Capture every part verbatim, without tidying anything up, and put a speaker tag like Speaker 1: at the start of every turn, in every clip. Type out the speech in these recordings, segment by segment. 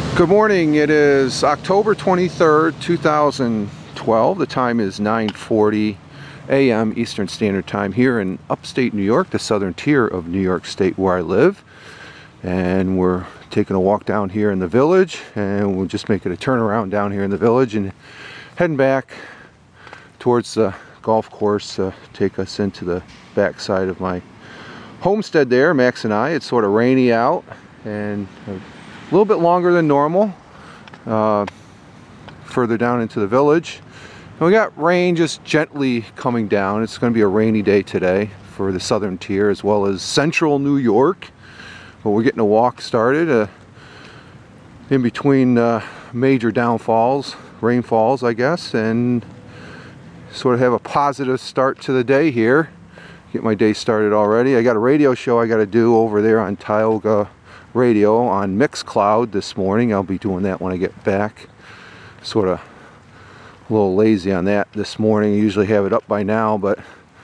Speaker 1: Good morning. It is October twenty-third, two thousand twelve. The time is nine forty a m Eastern Standard Time here in upstate New York, the southern tier of New York State where I live. And we're taking a walk down here in the village, and we'll just make it a turnaround down here in the village and heading back towards the golf course to take us into the back side of my homestead there, Max and I. It's sort of rainy out and a little bit longer than normal uh, further down into the village. And we got rain just gently coming down. It's going to be a rainy day today for the southern tier as well as central New York. But we're getting a walk started uh, in between uh, major downfalls, rainfalls I guess, and sort of have a positive start to the day here. Get my day started already. I got a radio show I got to do over there on Tioga Radio on Mixcloud this morning. I'll be doing that when I get back. Sort of a little lazy on that this morning. I usually have it up by now, but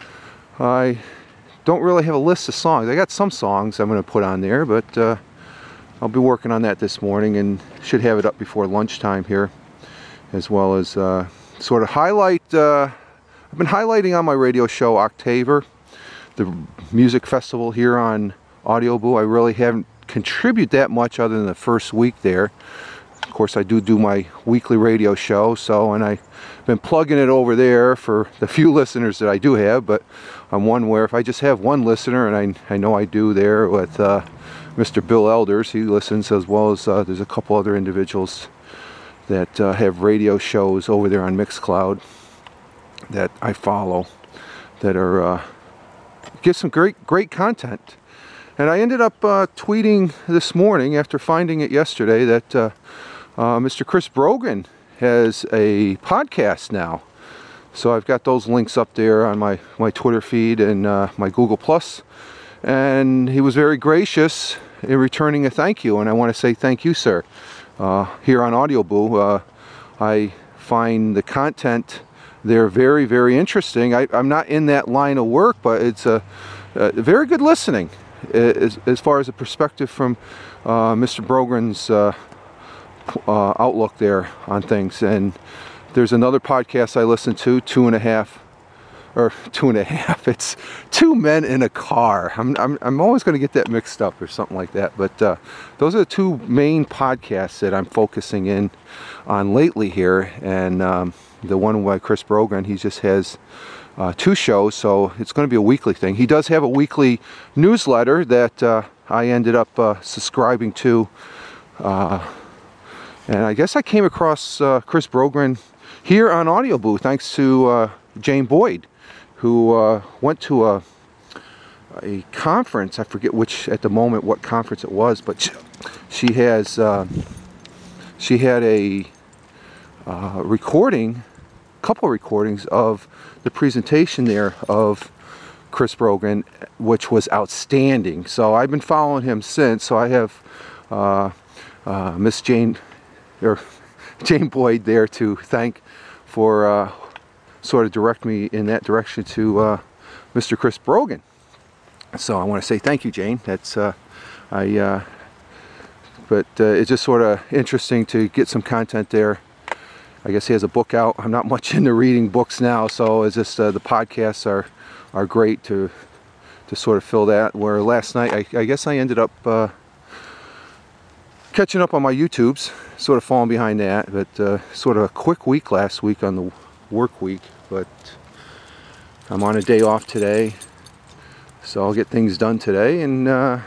Speaker 1: I don't really have a list of songs. I got some songs I'm going to put on there, but uh, I'll be working on that this morning and should have it up before lunchtime here, as well as uh, sort of highlight. Uh, I've been highlighting on my radio show Octaver, the music festival here on Audio Boo. I really haven't contribute that much other than the first week there. Of course, I do do my weekly radio show, so and I've been plugging it over there for the few listeners that I do have, but I'm one where if I just have one listener, and I, I know I do there with uh, Mister Bill Elders, he listens, as well as uh, there's a couple other individuals that uh, have radio shows over there on Mixcloud that I follow that are uh, give some great great content. And I ended up uh, tweeting this morning after finding it yesterday that uh, uh, Mister Chris Brogan has a podcast now. So I've got those links up there on my, my Twitter feed and uh, my Google Plus. And he was very gracious in returning a thank you. And I want to say thank you, sir. Uh, here on Audio Boo, uh, I find the content there very, very interesting. I, I'm not in that line of work, but it's a, a very good listening. As, as far as a perspective from uh, Mister Brogan's uh, uh, outlook there on things. And there's another podcast I listen to, two and a half, or two and a half, it's Two Men in a Car. I'm, I'm, I'm always going to get that mixed up or something like that. But uh, those are the two main podcasts that I'm focusing in on lately here. And um, the one by Chris Brogan, he just has Uh, two shows, so it's going to be a weekly thing. He does have a weekly newsletter that uh, I ended up uh, subscribing to, uh, and I guess I came across uh, Chris Brogan here on Audio Boo thanks to uh, Jane Boyd, who uh, went to a a conference. I forget which at the moment what conference it was, but she, she has uh, she had a uh, recording. couple recordings of the presentation there of Chris Brogan, which was outstanding. So I've been following him since. So I have uh, uh, Miss Jane or Jane Boyd there to thank for uh, sort of direct me in that direction to uh, Mister Chris Brogan. So I want to say thank you, Jane. That's uh, I. Uh, but uh, it's just sort of interesting to get some content there. I guess he has a book out. I'm not much into reading books now, so it's just uh, the podcasts are are great to to sort of fill that. Where last night, I, I guess I ended up uh, catching up on my YouTubes, sort of falling behind that. But uh, sort of a quick week last week on the work week. But I'm on a day off today, so I'll get things done today and uh,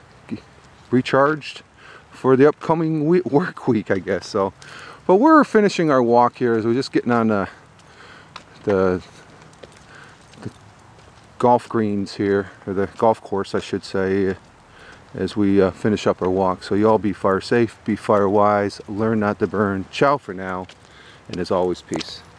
Speaker 1: recharged for the upcoming week, work week, I guess. So. But we're finishing our walk here as we're just getting on the, the, the golf greens here, or the golf course I should say, as we uh, finish up our walk. So you all be fire safe, be fire wise, learn not to burn. Ciao for now, and as always, peace.